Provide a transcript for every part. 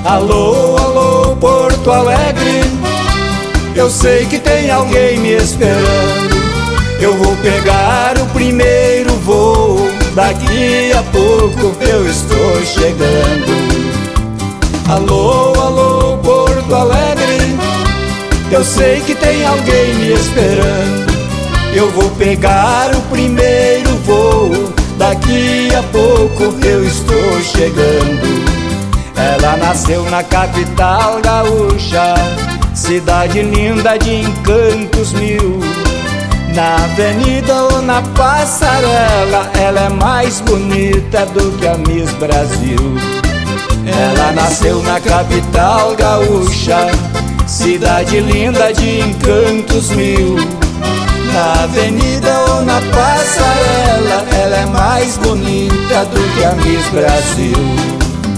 Alô, alô, Porto Alegre, eu sei que tem alguém me esperando. Eu vou pegar o primeiro voo, daqui a pouco eu estou chegando. Alô, alô, Porto Alegre, eu sei que tem alguém me esperando. Eu vou pegar o primeiro voo, daqui a pouco eu estou chegando. Ela nasceu na capital gaúcha, cidade linda de encantos mil. Na avenida ou na passarela, ela é mais bonita do que a Miss Brasil. Ela nasceu na capital gaúcha, cidade linda de encantos mil. Na avenida ou na passarela, ela é mais bonita do que a Miss Brasil.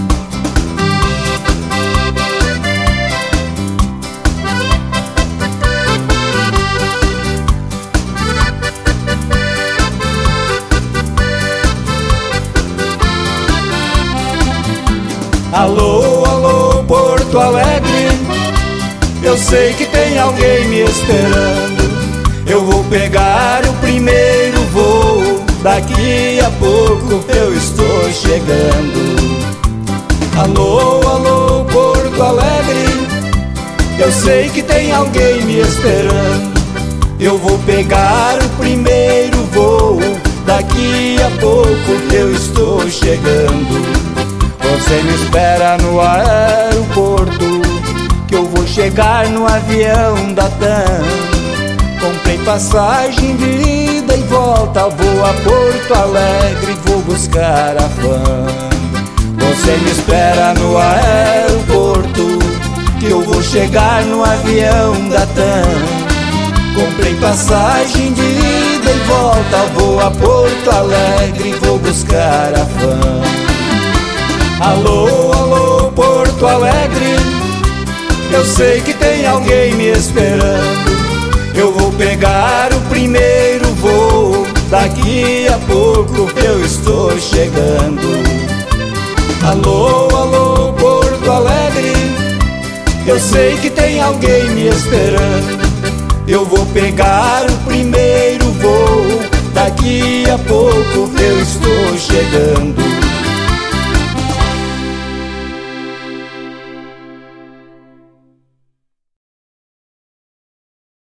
Alô, alô, Porto Alegre, eu sei que tem alguém me esperando. Eu vou pegar o primeiro voo, daqui a pouco eu estou chegando. Alô, alô, Porto Alegre, eu sei que tem alguém me esperando. Eu vou pegar o primeiro voo, daqui a pouco eu estou chegando. Você me espera no aeroporto, que eu vou chegar no avião da TAM. Comprei passagem de ida e volta, vou a Porto Alegre, vou buscar a van. Você me espera no aeroporto, que eu vou chegar no avião da TAM. Comprei passagem de ida e volta, vou a Porto Alegre, vou buscar a van. Alô, alô, Porto Alegre, eu sei que tem alguém me esperando. Eu vou pegar o primeiro voo, daqui a pouco eu estou chegando. Alô, alô, Porto Alegre, eu sei que tem alguém me esperando. Eu vou pegar o primeiro voo, daqui a pouco eu estou chegando.